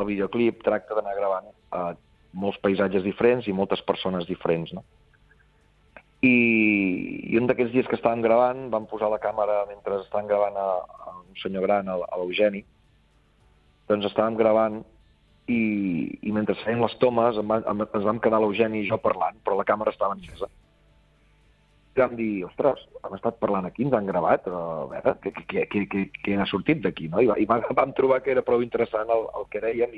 el videoclip tracta d'anar gravant molts paisatges diferents i moltes persones diferents, no? I un d'aquests dies que estàvem gravant vam posar la càmera mentre estàvem gravant a un senyor gran, a l'Eugeni. Doncs estàvem gravant i mentre feien les tomes ens vam quedar l'Eugeni i jo parlant, però la càmera estava encesa. I vam dir, ostres, hem estat parlant aquí, ens han gravat, a veure, què ha sortit d'aquí, no? I vam trobar que era prou interessant el que dèiem